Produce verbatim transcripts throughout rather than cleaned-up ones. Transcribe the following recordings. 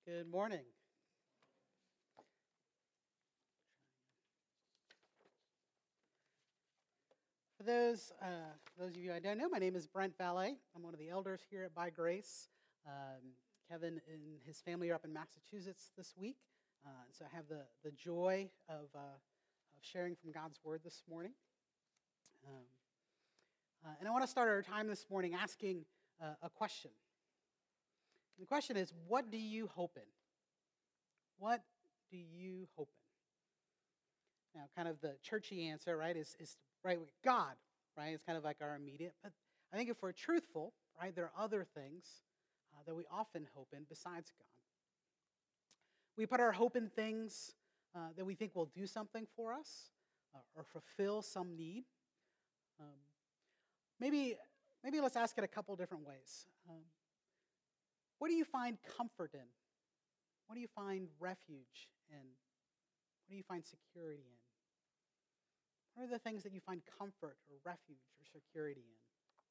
Good morning. For those uh, those of you I don't know, my name is Brent Valet. I'm one of the elders here at By Grace. Um, Kevin and his family are up in Massachusetts this week, uh, so I have the, the joy of, uh, of sharing from God's Word this morning. Um, uh, and I want to start our time this morning asking uh, a question. And the question is, what do you hope in? What do you hope in? Now, kind of the churchy answer, right, is, is right with God, right? It's kind of like our immediate. But I think if we're truthful, right, there are other things uh, that we often hope in besides God. We put our hope in things uh, that we think will do something for us uh, or fulfill some need. Um, maybe, maybe let's ask it a couple different ways. Um, what do you find comfort in? What do you find refuge in? What do you find security in? What are the things that you find comfort or refuge or security in?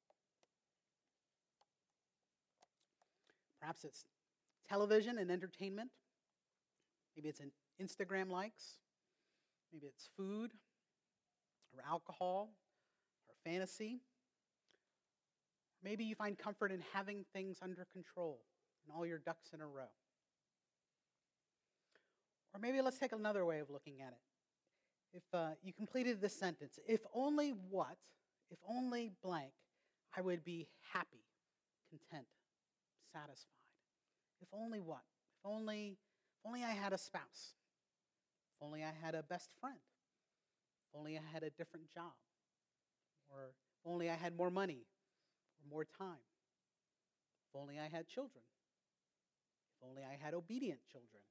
Perhaps it's television and entertainment. Maybe it's in Instagram likes. Maybe it's food or alcohol or fantasy. Maybe you find comfort in having things under control and all your ducks in a row. Or maybe let's take another way of looking at it. If uh, you completed this sentence, if only what, if only blank, I would be happy, content, satisfied. If only what? If only, if only I had a spouse. If only I had a best friend. If only I had a different job. Or if only I had more money or more time. If only I had children. If only I had obedient children.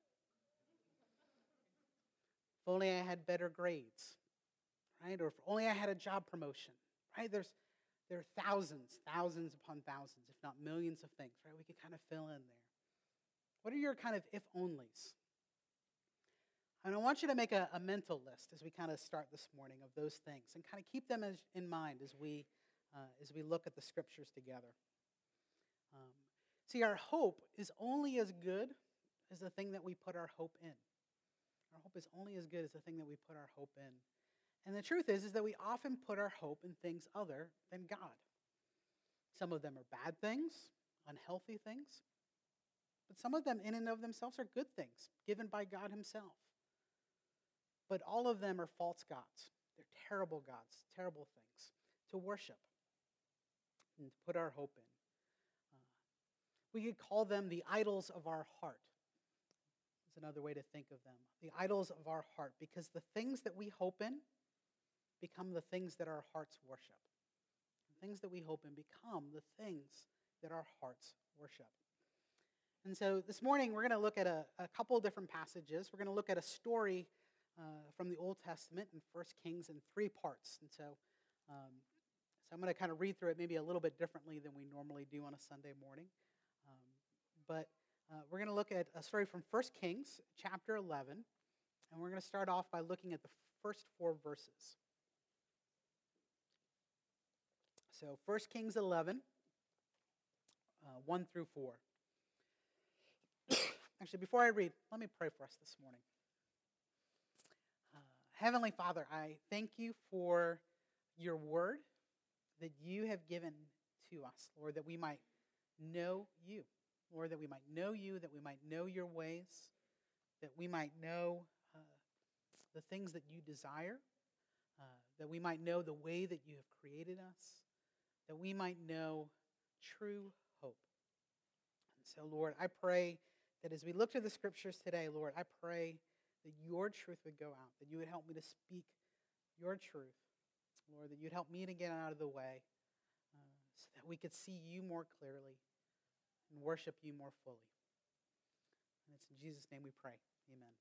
If only I had better grades, right? Or if only I had a job promotion, right? There's there are thousands, thousands upon thousands, if not millions of things, right? We could kind of fill in there. What are your kind of if-onlys? And I want you to make a, a mental list as we kind of start this morning of those things and kind of keep them as, in mind as we uh, as we look at the scriptures together. Um, see, our hope is only as good as the thing that we put our hope in. Our hope is only as good as the thing that we put our hope in. And the truth is, is that we often put our hope in things other than God. Some of them are bad things, unhealthy things. But some of them in and of themselves are good things, given by God himself. But all of them are false gods. They're terrible gods, terrible things to worship and to put our hope in. Uh, we could call them the idols of our heart. Is another way to think of them. The idols of our heart, because the things that we hope in become the things that our hearts worship. The things that we hope in become the things that our hearts worship. And so this morning we're going to look at a, a couple of different passages. We're going to look at a story uh, from the Old Testament in First Kings in three parts. And so, um, so I'm going to kind of read through it maybe a little bit differently than we normally do on a Sunday morning. Um, but Uh, we're going to look at a story from First Kings, chapter eleven, and we're going to start off by looking at the first four verses. So First Kings eleven, uh, one through four. Actually, before I read, let me pray for us this morning. Uh, Heavenly Father, I thank you for your word that you have given to us, Lord, that we might know you. Lord, that we might know you, that we might know your ways, that we might know uh, the things that you desire, uh, that we might know the way that you have created us, that we might know true hope. And so, Lord, I pray that as we look to the scriptures today, Lord, I pray that your truth would go out, that you would help me to speak your truth, Lord, that you'd help me to get out of the way uh, so that we could see you more clearly and worship you more fully. And it's in Jesus' name we pray. Amen.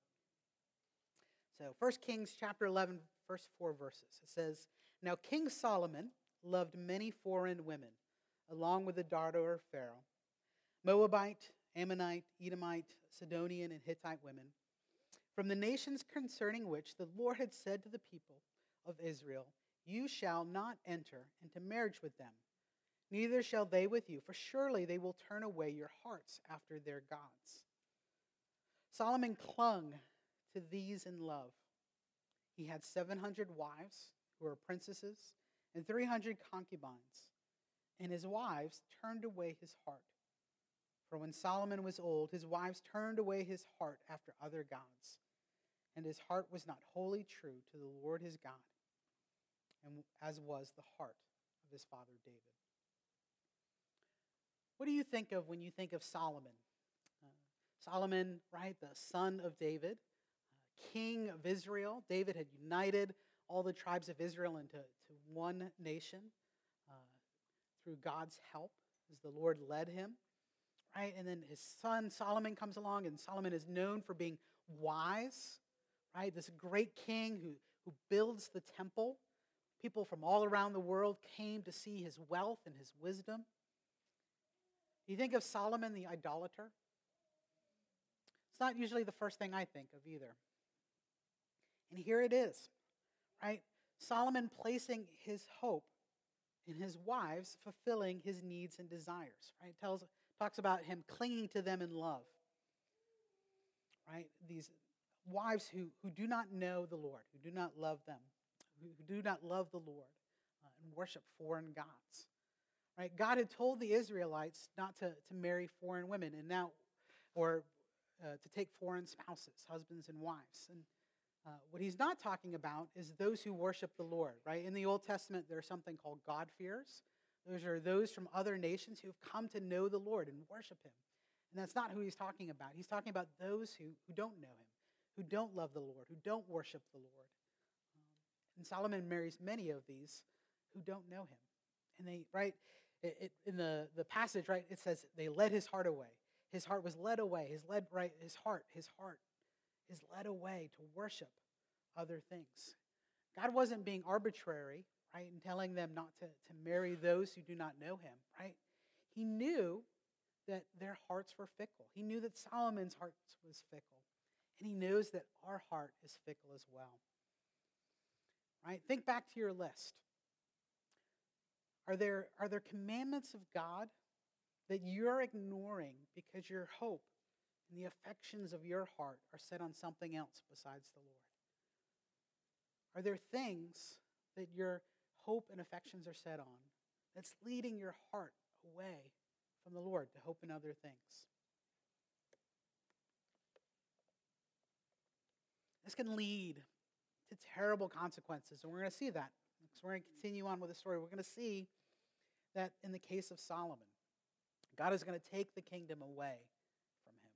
So First Kings chapter eleven, first four verses. It says, Now King Solomon loved many foreign women, along with the daughter of Pharaoh, Moabite, Ammonite, Edomite, Sidonian, and Hittite women, from the nations concerning which the Lord had said to the people of Israel, You shall not enter into marriage with them, neither shall they with you, for surely they will turn away your hearts after their gods. Solomon clung to these in love. He had seven hundred wives who were princesses and three hundred concubines, and his wives turned away his heart. For when Solomon was old, his wives turned away his heart after other gods, and his heart was not wholly true to the Lord his God, and as was the heart of his father David. What do you think of when you think of Solomon? Uh, Solomon, right, the son of David, uh, king of Israel. David had united all the tribes of Israel into to one nation uh, through God's help as the Lord led him. Right? And then his son Solomon comes along, and Solomon is known for being wise, right? This great king who, who builds the temple. People from all around the world came to see his wealth and his wisdom. You think of Solomon the idolater? It's not usually the first thing I think of either. And here it is, right? Solomon placing his hope in his wives, fulfilling his needs and desires, right? It tells Talks about him clinging to them in love. Right? These wives who, who do not know the Lord, who do not love them, who, who do not love the Lord uh, and worship foreign gods. Right? God had told the Israelites not to, to marry foreign women and now, or uh, to take foreign spouses, husbands and wives. And uh, what he's not talking about is those who worship the Lord. Right? In the Old Testament, there's something called God-fearers. Those are those from other nations who have come to know the Lord and worship him. And that's not who he's talking about. He's talking about those who, who don't know him, who don't love the Lord, who don't worship the Lord. Um, and Solomon marries many of these who don't know him. And they, right, it, it, in the, the passage, right, it says they led his heart away. His heart was led away. His led right, his heart, his heart is led away to worship other things. God wasn't being arbitrary, right, and telling them not to, to marry those who do not know him, right? He knew that their hearts were fickle. He knew that Solomon's heart was fickle. And he knows that our heart is fickle as well. Right? Think back to your list. Are there, are there commandments of God that you're ignoring because your hope and the affections of your heart are set on something else besides the Lord? Are there things that your hope and affections are set on that's leading your heart away from the Lord to hope in other things? This can lead to terrible consequences, and we're going to see that. So we're going to continue on with the story. We're going to see that in the case of Solomon, God is going to take the kingdom away from him.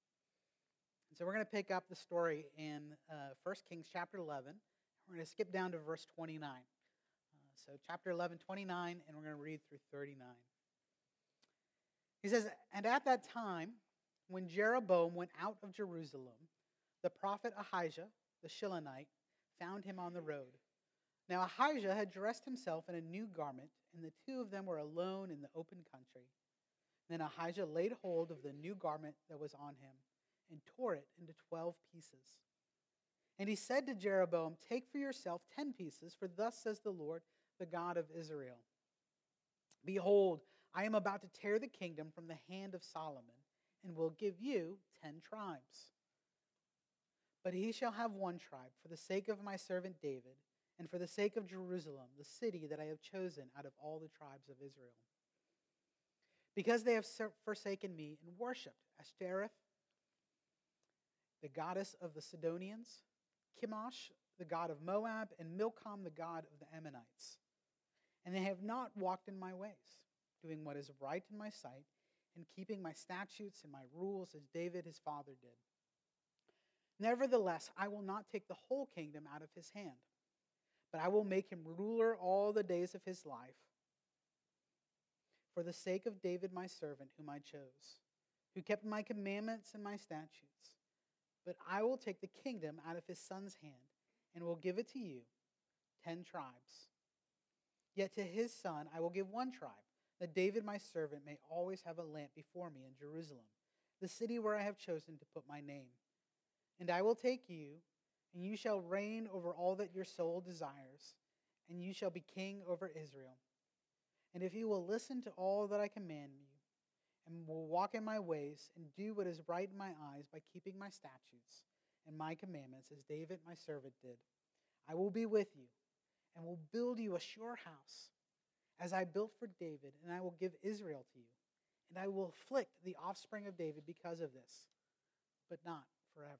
And so we're going to pick up the story in uh, First Kings chapter eleven. We're going to skip down to verse twenty-nine. Uh, so chapter eleven, twenty-nine, and we're going to read through thirty-nine. He says, "And at that time, when Jeroboam went out of Jerusalem, the prophet Ahijah, the Shilonite, found him on the road. Now Ahijah had dressed himself in a new garment, and the two of them were alone in the open country. Then Ahijah laid hold of the new garment that was on him, and tore it into twelve pieces. And he said to Jeroboam, 'Take for yourself ten pieces, for thus says the Lord, the God of Israel. Behold, I am about to tear the kingdom from the hand of Solomon, and will give you ten tribes. But he shall have one tribe for the sake of my servant David, and for the sake of Jerusalem, the city that I have chosen out of all the tribes of Israel. Because they have forsaken me and worshipped Ashtoreth, the goddess of the Sidonians, Chemosh, the god of Moab, and Milcom, the god of the Ammonites. And they have not walked in my ways, doing what is right in my sight, and keeping my statutes and my rules as David his father did. Nevertheless, I will not take the whole kingdom out of his hand, but I will make him ruler all the days of his life, for the sake of David my servant, whom I chose, who kept my commandments and my statutes. But I will take the kingdom out of his son's hand, and will give it to you, ten tribes. Yet to his son I will give one tribe, that David my servant may always have a lamp before me in Jerusalem, the city where I have chosen to put my name. And I will take you, and you shall reign over all that your soul desires, and you shall be king over Israel. And if you will listen to all that I command you, and will walk in my ways and do what is right in my eyes by keeping my statutes and my commandments, as David my servant did. I will be with you and will build you a sure house, as I built for David, and I will give Israel to you. And I will afflict the offspring of David because of this, but not forever.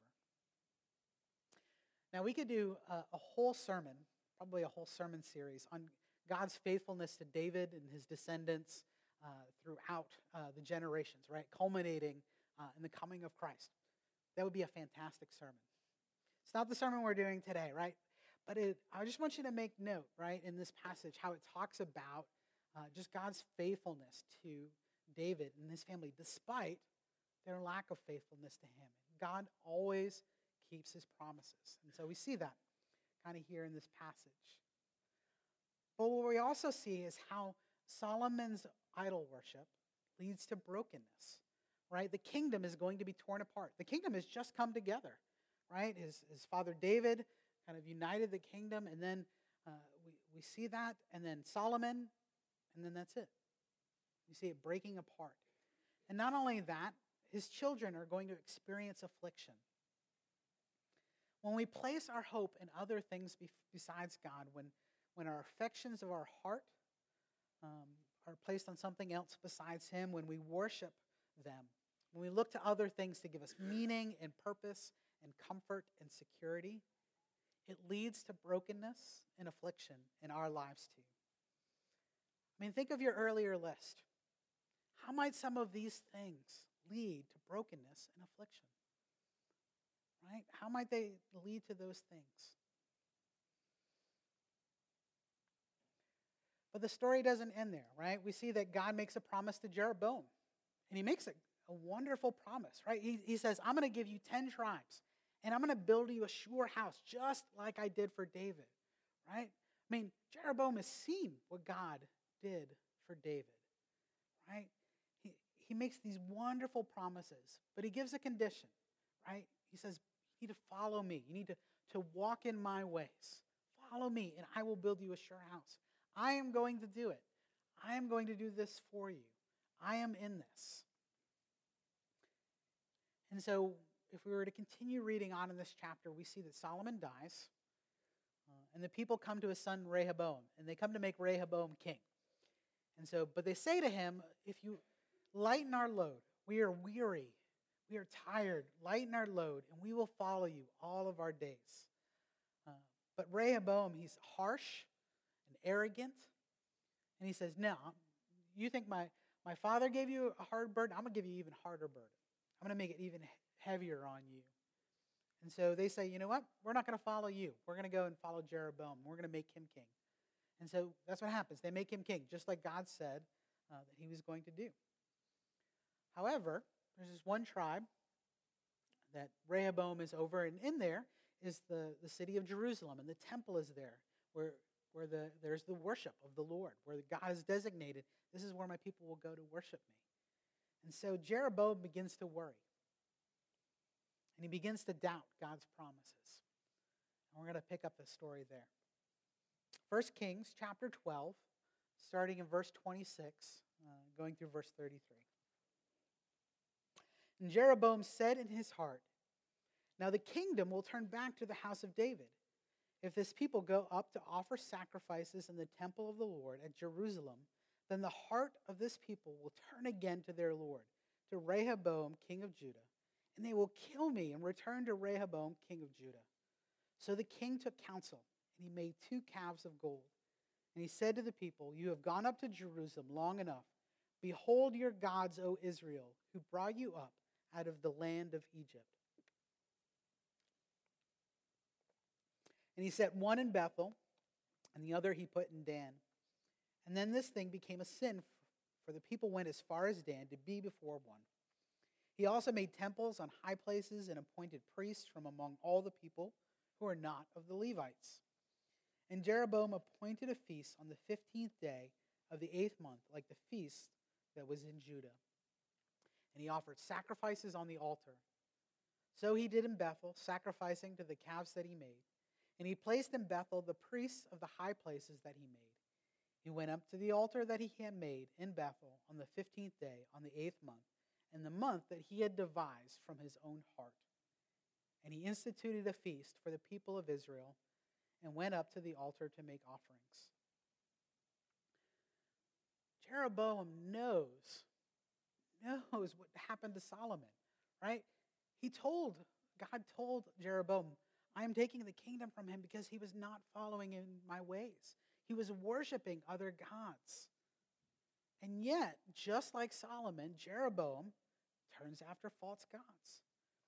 Now, we could do a, a whole sermon, probably a whole sermon series, on God's faithfulness to David and his descendants uh, throughout uh, the generations, right? Culminating uh, in the coming of Christ. That would be a fantastic sermon. It's not the sermon we're doing today, right? But it, I just want you to make note, right, in this passage, how it talks about uh, just God's faithfulness to David and his family, despite their lack of faithfulness to him. God always keeps his promises. And so we see that kind of here in this passage. But what we also see is how Solomon's idol worship leads to brokenness, right? The kingdom is going to be torn apart. The kingdom has just come together, right? His, his father David kind of united the kingdom, and then uh, we, we see that, and then Solomon, and then that's it. We see it breaking apart. And not only that, his children are going to experience affliction. When we place our hope in other things be- besides God, when, when our affections of our heart um, are placed on something else besides him, when we worship them, when we look to other things to give us meaning and purpose and comfort and security, it leads to brokenness and affliction in our lives too. I mean, think of your earlier list. How might some of these things lead to brokenness and affliction? Right? How might they lead to those things? But the story doesn't end there, right? We see that God makes a promise to Jeroboam. And he makes a, a wonderful promise, right? He, he says, I'm going to give you ten tribes. And I'm going to build you a sure house, just like I did for David, right? I mean, Jeroboam has seen what God did for David, right? He, he makes these wonderful promises, but he gives a condition, right? He says, you need to follow me. You need to, to walk in my ways. Follow me, and I will build you a sure house. I am going to do it. I am going to do this for you. I am in this. And so, if we were to continue reading on in this chapter, we see that Solomon dies, uh, and the people come to his son Rehoboam, and they come to make Rehoboam king. And so, but they say to him, if you lighten our load, we are weary, we are tired, lighten our load, and we will follow you all of our days. Uh, but Rehoboam, he's harsh and arrogant, and he says, no, you think my, my father gave you a hard burden? I'm going to give you an even harder burden. I'm going to make it even heavier on you. And so they say, you know what? We're not going to follow you. We're going to go and follow Jeroboam. We're going to make him king. And so that's what happens. They make him king, just like God said uh, that he was going to do. However, there's this one tribe that Rehoboam is over, and in there is the, the city of Jerusalem, and the temple is there, where, where the, there's the worship of the Lord, where God has designated, this is where my people will go to worship me. And so Jeroboam begins to worry. And he begins to doubt God's promises. And we're going to pick up the story there. First Kings chapter twelve, starting in verse twenty-six, uh, going through verse thirty-three. And Jeroboam said in his heart, now the kingdom will turn back to the house of David, if this people go up to offer sacrifices in the temple of the Lord at Jerusalem. Then the heart of this people will turn again to their Lord, to Rehoboam, king of Judah. And they will kill me and return to Rehoboam, king of Judah. So the king took counsel, and he made two calves of gold. And he said to the people, you have gone up to Jerusalem long enough. Behold your gods, O Israel, who brought you up out of the land of Egypt. And he set one in Bethel, and the other he put in Dan. And then this thing became a sin, for the people went as far as Dan to be before one. He also made temples on high places and appointed priests from among all the people who are not of the Levites. And Jeroboam appointed a feast on the fifteenth day of the eighth month, like the feast that was in Judah. And he offered sacrifices on the altar. So he did in Bethel, sacrificing to the calves that he made. And he placed in Bethel the priests of the high places that he made. He went up to the altar that he had made in Bethel on the fifteenth day, on the eighth month, in the month that he had devised from his own heart. And he instituted a feast for the people of Israel and went up to the altar to make offerings. Jeroboam knows, knows what happened to Solomon, right? He told, God told Jeroboam, I am taking the kingdom from him because he was not following in my ways. He was worshiping other gods. And yet, just like Solomon, Jeroboam turns after false gods.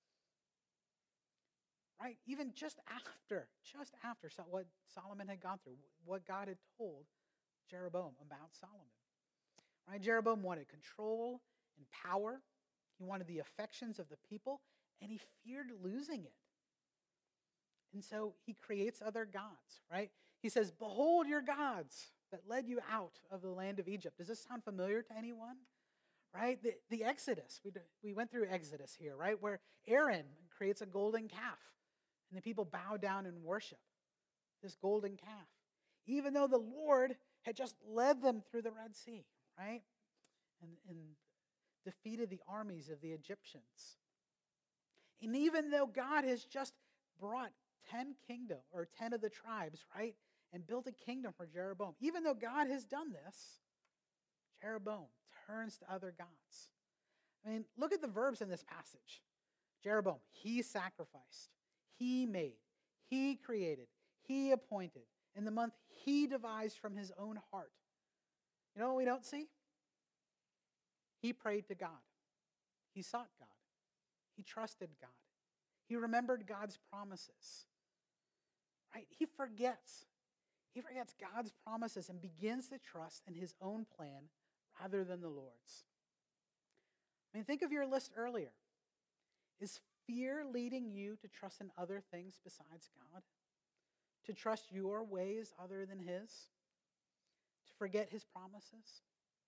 Right? Even just after, just after what Solomon had gone through, what God had told Jeroboam about Solomon. Right? Jeroboam wanted control and power. He wanted the affections of the people, and he feared losing it. And so he creates other gods, right? He says, behold your gods that led you out of the land of Egypt. Does this sound familiar to anyone? Right? The, the Exodus. We, we went through Exodus here, right? Where Aaron creates a golden calf, and the people bow down and worship this golden calf, even though the Lord had just led them through the Red Sea, right? And, and defeated the armies of the Egyptians. And even though God has just brought ten kingdom or ten of the tribes, right? And built a kingdom for Jeroboam. Even though God has done this, Jeroboam turns to other gods. I mean, look at the verbs in this passage. Jeroboam, he sacrificed, he made, he created, he appointed. In the month, he devised from his own heart. You know what we don't see? He prayed to God. He sought God. He trusted God. He remembered God's promises. Right? He forgets. He forgets God's promises and begins to trust in his own plan rather than the Lord's. I mean, think of your list earlier. Is fear leading you to trust in other things besides God? To trust your ways other than his? To forget his promises?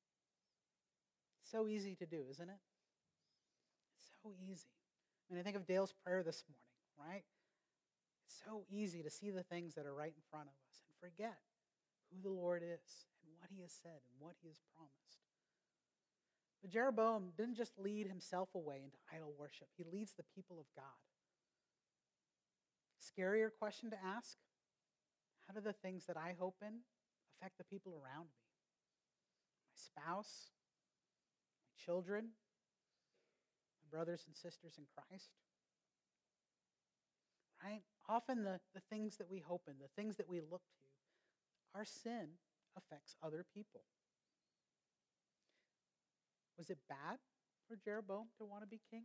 So easy to do, isn't it? So easy. I mean, I think of Dale's prayer this morning, right? It's so easy to see the things that are right in front of us and forget who the Lord is and what he has said and what he has promised. But Jeroboam didn't just lead himself away into idol worship. He leads the people of God. Scarier question to ask: how do the things that I hope in affect the people around me? My spouse, my children, my brothers and sisters in Christ? Right? Often the, the things that we hope in, the things that we look to, our sin affects other people. Was it bad for Jeroboam to want to be king?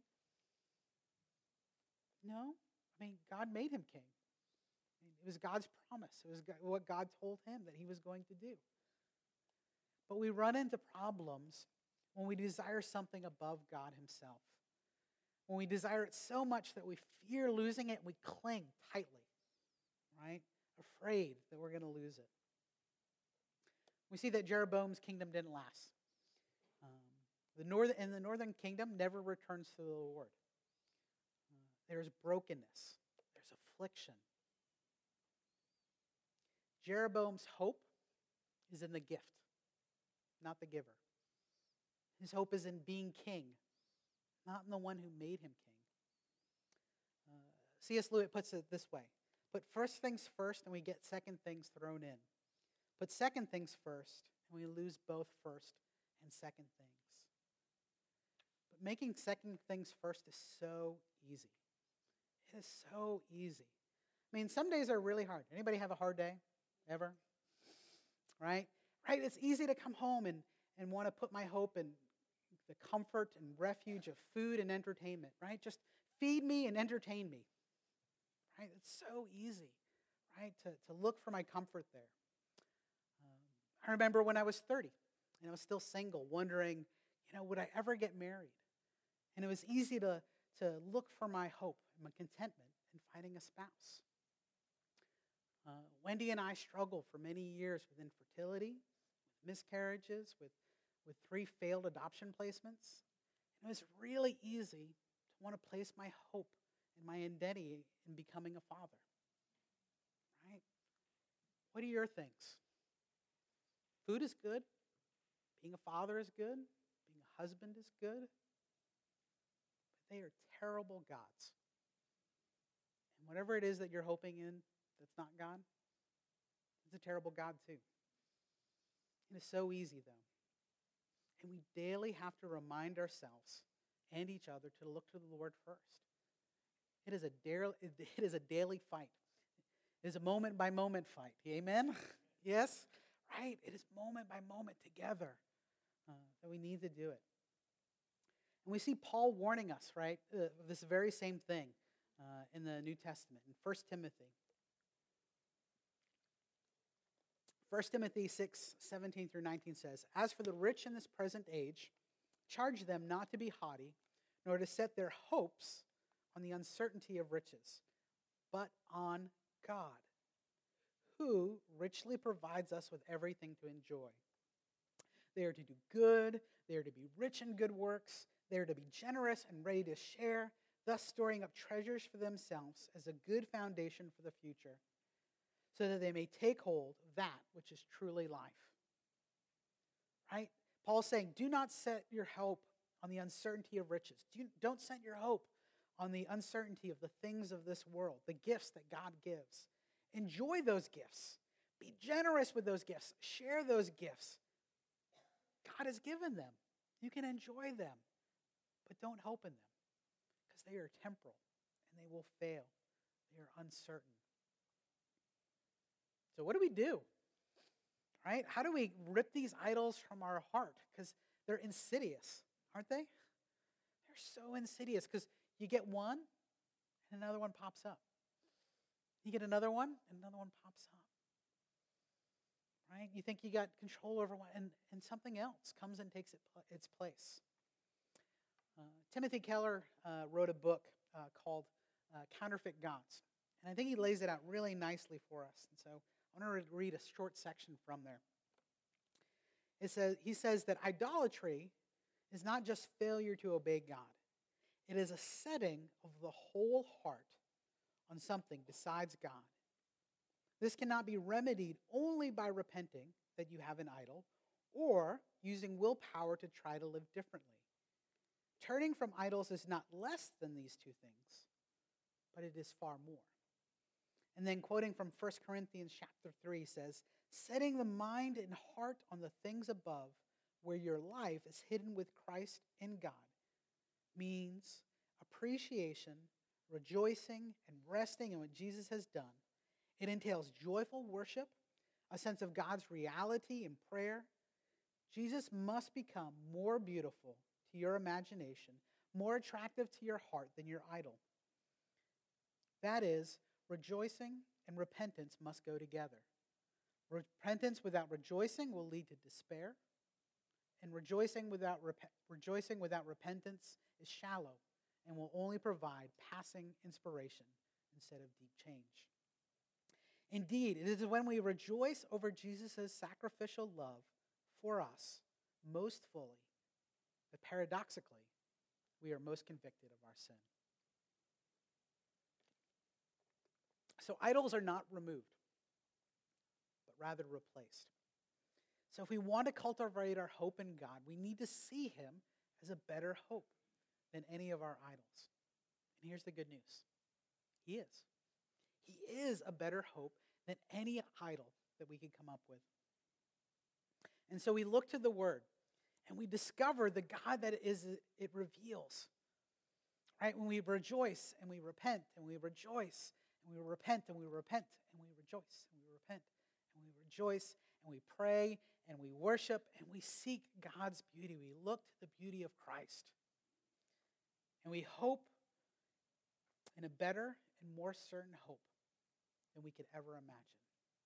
No. I mean, God made him king. I mean, it was God's promise. It was what God told him that he was going to do. But we run into problems when we desire something above God himself. When we desire it so much that we fear losing it, we cling tightly, right? Afraid that we're going to lose it. We see that Jeroboam's kingdom didn't last. Um, the northern, and the northern kingdom never returns to the Lord. Uh, there's brokenness. There's affliction. Jeroboam's hope is in the gift, not the giver. His hope is in being king, not in the one who made him king. Uh, C S Lewis puts it this way: put first things first and we get second things thrown in. Put second things first and we lose both first and second things. But making second things first is so easy. It is so easy. I mean, some days are really hard. Anybody have a hard day? Ever? Right? Right? It's easy to come home and, and want to put my hope in the comfort and refuge of food and entertainment, right? Just feed me and entertain me, right? It's so easy, right, to, to look for my comfort there. Um, I remember when I was thirty and I was still single, wondering, you know, would I ever get married? And it was easy to, to look for my hope and my contentment in finding a spouse. Uh, Wendy and I struggled for many years with infertility, with miscarriages, with with three failed adoption placements. And it was really easy to want to place my hope and my identity in becoming a father. Right? What are your things? Food is good. Being a father is good. Being a husband is good. But they are terrible gods. And whatever it is that you're hoping in that's not God, it's a terrible God too. It is so easy, though. And we daily have to remind ourselves and each other to look to the Lord first. It is a daily, it is a daily fight. It is a moment-by-moment fight. Amen? Yes? Right? It is moment by moment together uh, that we need to do it. And we see Paul warning us, right, uh, this very same thing uh, in the New Testament, in First Timothy. First Timothy six, seventeen through nineteen says, "As for the rich in this present age, charge them not to be haughty, nor to set their hopes on the uncertainty of riches, but on God, who richly provides us with everything to enjoy. They are to do good, they are to be rich in good works, they are to be generous and ready to share, thus storing up treasures for themselves as a good foundation for the future, so that they may take hold of that which is truly life." Right? Paul's saying, do not set your hope on the uncertainty of riches. Do, don't set your hope on the uncertainty of the things of this world, the gifts that God gives. Enjoy those gifts. Be generous with those gifts. Share those gifts. God has given them. You can enjoy them, but don't hope in them because they are temporal and they will fail. They are uncertain. So what do we do? Right? How do we rip these idols from our heart? Because they're insidious, aren't they? They're so insidious because you get one and another one pops up. You get another one and another one pops up. Right? You think you got control over one and, and something else comes and takes it, its place. Uh, Timothy Keller uh, wrote a book uh, called uh, Counterfeit Gods. And I think he lays it out really nicely for us. And so I want to read a short section from there. It says, he says that idolatry is not just failure to obey God. It is a setting of the whole heart on something besides God. This cannot be remedied only by repenting that you have an idol or using willpower to try to live differently. Turning from idols is not less than these two things, but it is far more. And then quoting from First Corinthians chapter three says, "Setting the mind and heart on the things above, where your life is hidden with Christ in God, means appreciation, rejoicing, and resting in what Jesus has done. It entails joyful worship, a sense of God's reality in prayer. Jesus must become more beautiful to your imagination, more attractive to your heart than your idol. That is, rejoicing and repentance must go together. Repentance without rejoicing will lead to despair, and rejoicing without rep- rejoicing without repentance is shallow and will only provide passing inspiration instead of deep change. Indeed, it is when we rejoice over Jesus' sacrificial love for us most fully that paradoxically we are most convicted of our sin." So idols are not removed, but rather replaced. So if we want to cultivate our hope in God, we need to see him as a better hope than any of our idols. And here's the good news. He is. He is a better hope than any idol that we could come up with. And so we look to the Word, and we discover the God that it is it reveals. Right? When we rejoice and we repent, and we rejoice and we repent and we repent and we rejoice and we repent and we rejoice and we pray and we worship and we seek God's beauty. We look to the beauty of Christ. And we hope in a better and more certain hope than we could ever imagine.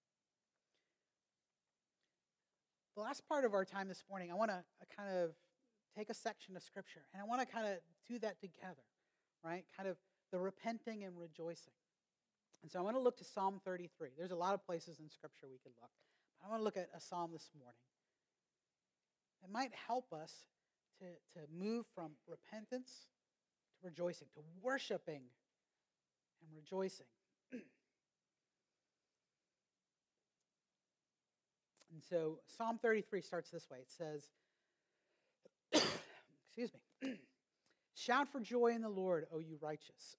The last part of our time this morning, I want to kind of take a section of Scripture, and I want to kind of do that together, right? Kind of the repenting and rejoicing. And so I want to look to Psalm thirty-three. There's a lot of places in Scripture we could look. But I want to look at a psalm this morning. It might help us to, to move from repentance to rejoicing, to worshiping and rejoicing. And so Psalm thirty-three starts this way. It says, excuse me, shout for joy in the Lord, O you righteous.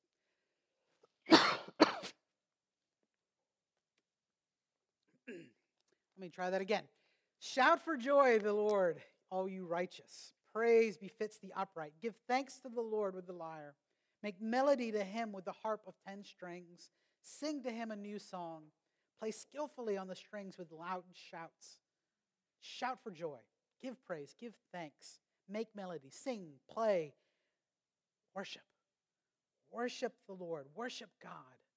Let me try that again. Shout for joy, the Lord, all you righteous. Praise befits the upright. Give thanks to the Lord with the lyre. Make melody to him with the harp of ten strings. Sing to him a new song. Play skillfully on the strings with loud shouts. Shout for joy. Give praise. Give thanks. Make melody. Sing. Play. Worship. Worship the Lord. Worship God.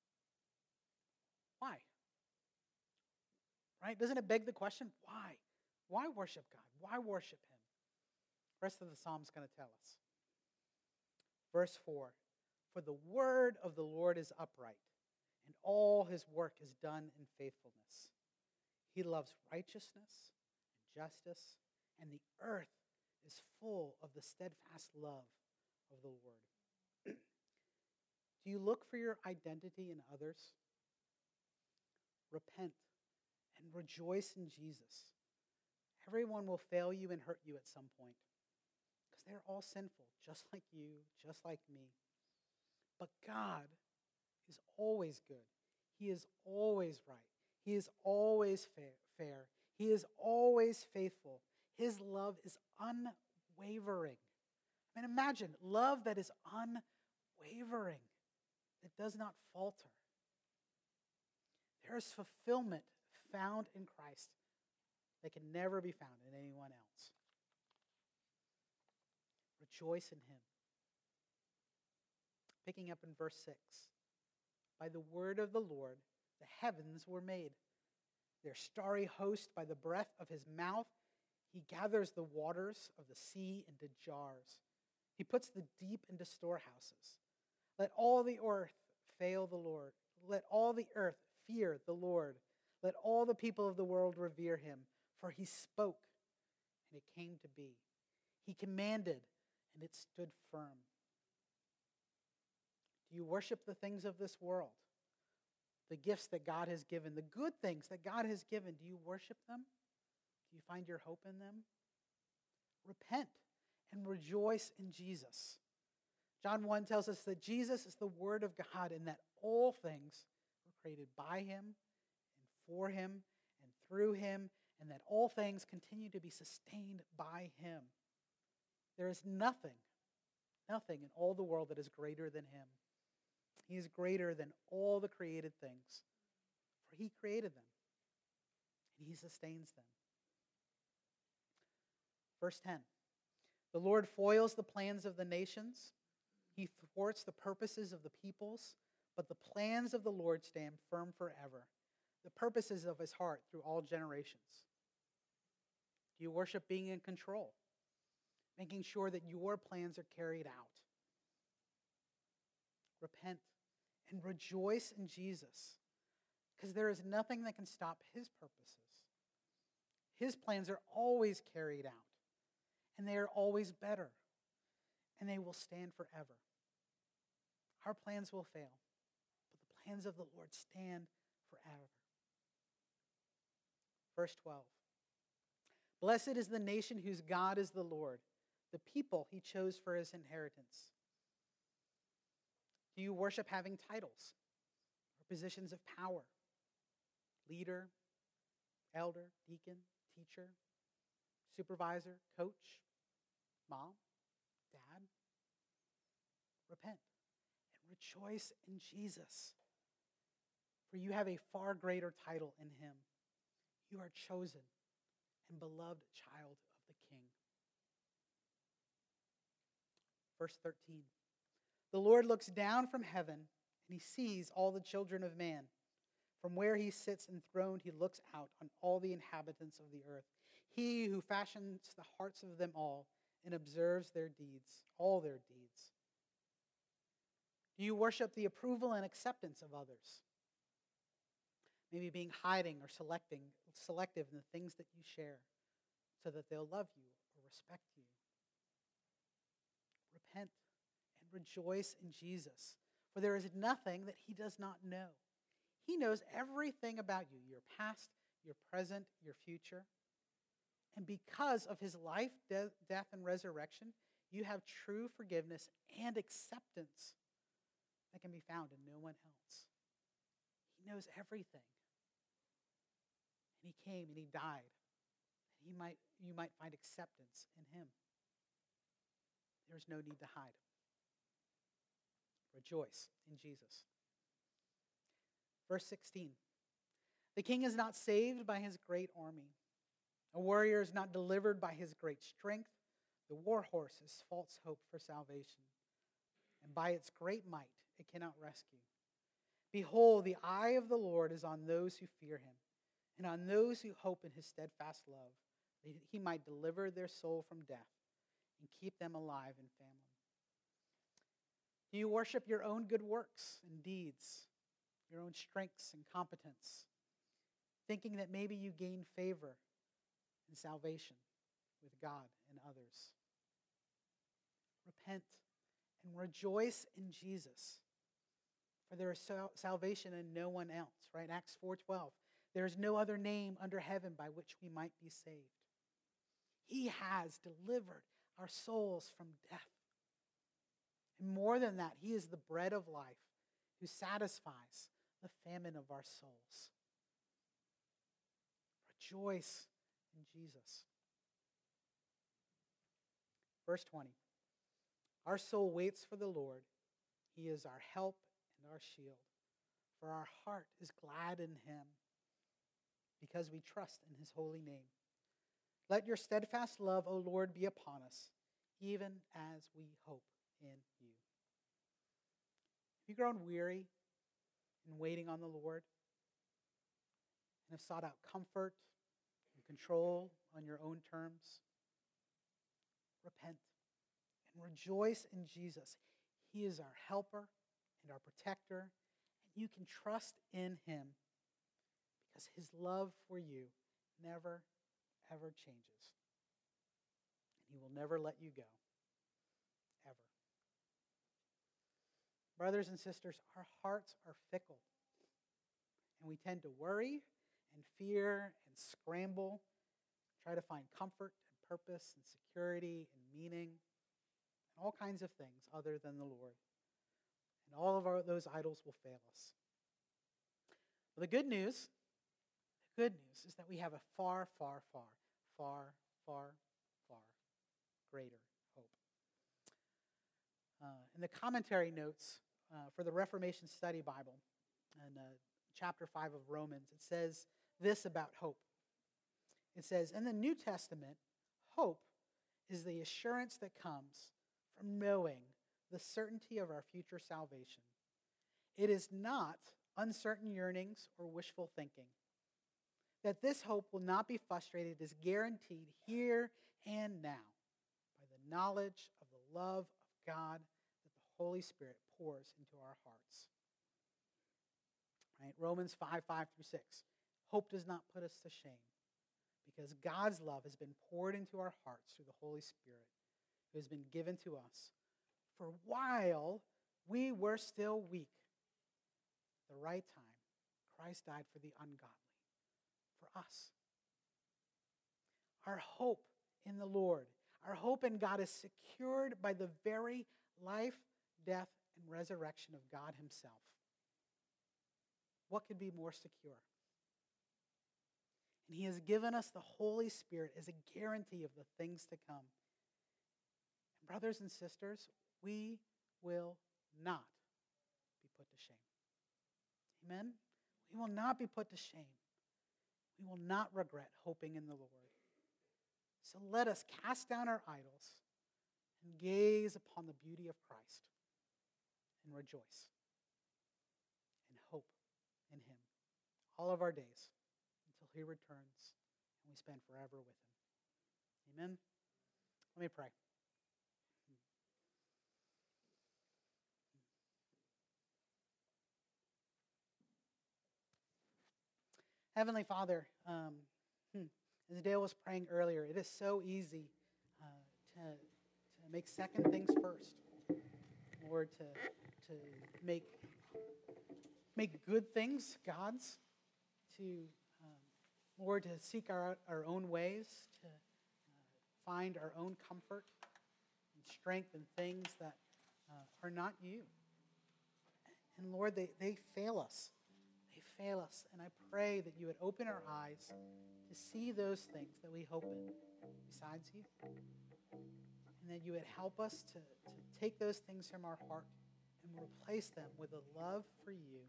Why? Right? Doesn't it beg the question? Why? Why worship God? Why worship him? The rest of the psalm is going to tell us. Verse four. For the word of the Lord is upright, and all his work is done in faithfulness. He loves righteousness and justice, and the earth is full of the steadfast love of the Lord. Do you look for your identity in others? Repent and rejoice in Jesus. Everyone will fail you and hurt you at some point, because they're all sinful, just like you, just like me. But God is always good. He is always right. He is always fair. fair. He is always faithful. His love is unwavering. I mean, imagine love that is unwavering, that does not falter. There is fulfillment found in Christ that can never be found in anyone else. Rejoice in him. Picking up in verse six. By the word of the Lord, the heavens were made. Their starry host by the breath of his mouth. He gathers the waters of the sea into jars. He puts the deep into storehouses. Let all the earth fail the Lord. Let all the earth fear the Lord. Let all the people of the world revere him. For he spoke, and it came to be. He commanded, and it stood firm. Do you worship the things of this world? The gifts that God has given, the good things that God has given, do you worship them? Do you find your hope in them? Repent and rejoice in Jesus. John one tells us that Jesus is the Word of God and that all things were created by him and for him and through him, and that all things continue to be sustained by him. There is nothing, nothing in all the world that is greater than him. He is greater than all the created things, for he created them, and he sustains them. Verse ten, the Lord foils the plans of the nations. He thwarts the purposes of the peoples, but the plans of the Lord stand firm forever, the purposes of his heart through all generations. Do you worship being in control, making sure that your plans are carried out? Repent and rejoice in Jesus, because there is nothing that can stop his purposes. His plans are always carried out, and they are always better, and they will stand forever. Our plans will fail, but the plans of the Lord stand forever. Verse twelve. Blessed is the nation whose God is the Lord, the people he chose for his inheritance. Do you worship having titles or positions of power? Leader, elder, deacon, teacher, supervisor, coach, mom, dad? Repent and rejoice in Jesus, for you have a far greater title in him. You are chosen and beloved child of the King. Verse thirteen. The Lord looks down from heaven, and he sees all the children of man. From where he sits enthroned, he looks out on all the inhabitants of the earth. He who fashions the hearts of them all and observes their deeds, all their deeds. Do you worship the approval and acceptance of others? Maybe being hiding or selecting, selective in the things that you share so that they'll love you or respect you. Repent and rejoice in Jesus, for there is nothing that he does not know. He knows everything about you, your past, your present, your future. And because of his life, de- death, and resurrection, you have true forgiveness and acceptance that can be found in no one else. He knows everything. And he came and he died. And he might, you might find acceptance in him. There's no need to hide. Rejoice in Jesus. Verse sixteen. The king is not saved by his great army. A warrior is not delivered by his great strength. The war horse is false hope for salvation. And by its great might, it cannot rescue. Behold, the eye of the Lord is on those who fear him, and on those who hope in his steadfast love, that he might deliver their soul from death and keep them alive in famine. Do you worship your own good works and deeds, your own strengths and competence, thinking that maybe you gain favor and salvation with God and others? Repent and rejoice in Jesus, for there is salvation in no one else, right? Acts four twelve. There is no other name under heaven by which we might be saved. He has delivered our souls from death. And more than that, he is the bread of life who satisfies the famine of our souls. Rejoice in Jesus. Verse twenty. Our soul waits for the Lord. He is our help and our shield. For our heart is glad in him, because we trust in his holy name. Let your steadfast love, O Lord, be upon us, even as we hope in you. Have you grown weary in waiting on the Lord, and have sought out comfort and control on your own terms? Repent and rejoice in Jesus. He is our helper and our protector, and you can trust in him because his love for you never, ever changes. And he will never let you go, ever. Brothers and sisters, our hearts are fickle, and we tend to worry and fear and scramble, try to find comfort and purpose and security and meaning and all kinds of things other than the Lord. And all of our, those idols will fail us. But the good news, the good news is that we have a far, far, far, far, far, far greater hope. Uh, in the commentary notes uh, for the Reformation Study Bible, in uh, chapter five of Romans, it says this about hope. It says, in the New Testament, hope is the assurance that comes from knowing the certainty of our future salvation. It is not uncertain yearnings or wishful thinking. That this hope will not be frustrated is guaranteed here and now by the knowledge of the love of God that the Holy Spirit pours into our hearts. Right? Romans five, five through six. Hope does not put us to shame, because God's love has been poured into our hearts through the Holy Spirit, who has been given to us. For while we were still weak, at the right time, Christ died for the ungodly, for us. Our hope in the Lord, our hope in God is secured by the very life, death, and resurrection of God himself. What could be more secure? And he has given us the Holy Spirit as a guarantee of the things to come. And brothers and sisters, we will not be put to shame. Amen? We will not be put to shame. We will not regret hoping in the Lord. So let us cast down our idols and gaze upon the beauty of Christ and rejoice and hope in him all of our days until he returns and we spend forever with him. Amen? Let me pray. Heavenly Father, um, hmm, as Dale was praying earlier, it is so easy uh, to, to make second things first, or to, to make, make good things God's, to um, Lord, to seek our, our own ways, to uh, find our own comfort and strength in things that uh, are not you. And Lord, they, they fail us. They fail us. And I pray that you would open our eyes to see those things that we hope in besides you. And that you would help us to, to take those things from our heart and replace them with a love for you.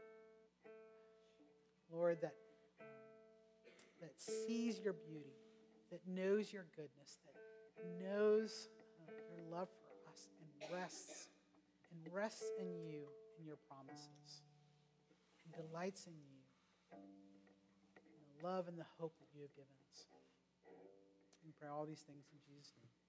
Lord, that, that sees your beauty, that knows your goodness, that knows uh, your love for us and rests, and rests in you and your promises, and delights in you, in the love and the hope that you have given us. We pray all these things in Jesus' name.